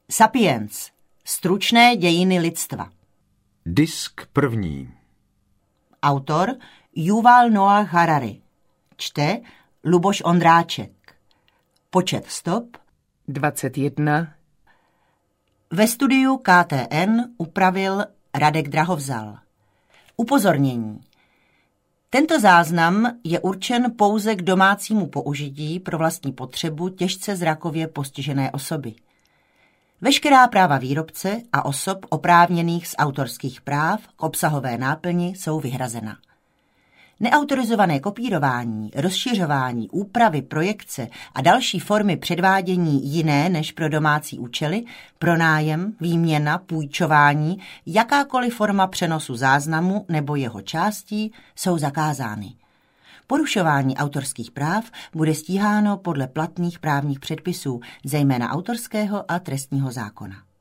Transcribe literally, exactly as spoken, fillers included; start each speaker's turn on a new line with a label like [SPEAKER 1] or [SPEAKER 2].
[SPEAKER 1] Sapiens. Stručné dějiny lidstva.
[SPEAKER 2] Disk první.
[SPEAKER 1] Autor Yuval Noah Harari. Čte Luboš Ondráček. Počet stop
[SPEAKER 3] dvacet jedna.
[SPEAKER 1] Ve studiu K T N upravil Radek Drahovzal. Upozornění. Tento záznam je určen pouze k domácímu použití pro vlastní potřebu těžce zrakově postižené osoby. Veškerá práva výrobce a osob oprávněných z autorských práv k obsahové náplni jsou vyhrazena. Neautorizované kopírování, rozšiřování, úpravy, projekce a další formy předvádění jiné než pro domácí účely, pronájem, výměna, půjčování, jakákoliv forma přenosu záznamu nebo jeho částí jsou zakázány. Porušování autorských práv bude stíháno podle platných právních předpisů, zejména autorského a trestního zákona.